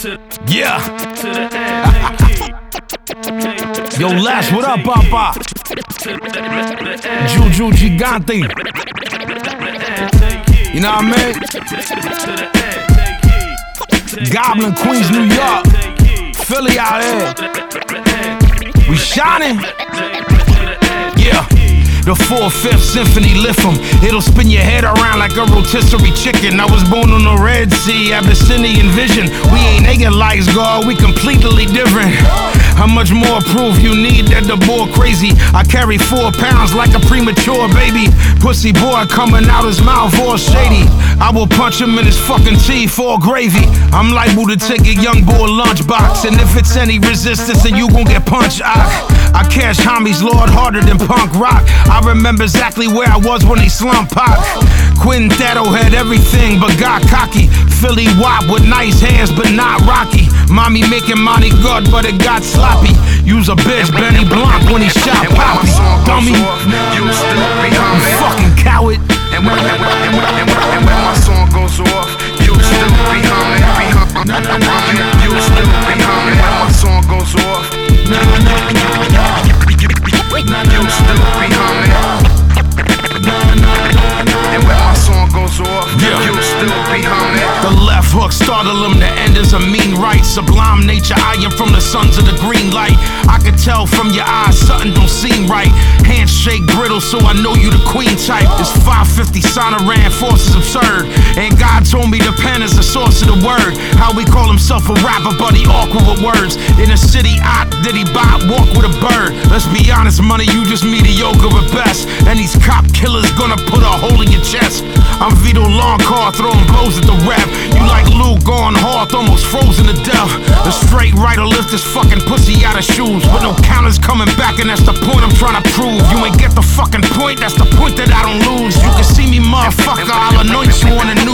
Yeah. Yo, Lash, what up, Papa? Juju Gigante. You know what I mean? Goblin, Queens, New York. Philly out here. We shining. Yeah. The 4/5 Symphony lift 'em. It'll spin your head around like a rotisserie chicken. I was born on the Red Sea, Abyssinian vision. We ain't Israelites, God, we completely different. How much more proof you need that the boy crazy? I carry 4 pounds like a premature baby. Pussy boy coming out his mouth all shady. I will punch him in his fucking teeth for gravy. I'm liable to take a young boy lunchbox, and if it's any resistance, then you gon' get punched. I cash homies, Lord, harder than punk rock. I remember exactly where I was when they slumped Pac. Quintetto had everything but got cocky. Philly wop with nice hands but not rocky. Mommy making money good but it got sloppy. Use a bitch, Benny Blanc when he shot Poppy. Dummy, you fucking coward. And when my song goes off, you still be humming. You still be humming. When my song goes off, you still be humming. And when my song goes off, you still be humming. The left hook startle him, the end is a mean right. Sublime nature, I am from the sons of the green light. I can tell from your eyes something don't seem right. Handshake brittle, so I know you the queen type. It's 550 Sonoran, force is absurd. And God told me the pen is the source of the word. How he call himself a rapper, but he awkward with words. In the city, did he bop, walk with a bird. Let's be honest, money, you just mediocre at best. And these cop killers gonna put a hole in your chest. I'm Vito Longcar throwing blows at the rap. You like Luke going hard, almost frozen to death. The straight rider lift his fucking pussy out of shoes. But no counters coming back, and that's the point I'm trying to prove. You ain't get the fucking point, that's the point that I don't lose. You can see me, motherfucker, I'll anoint you on the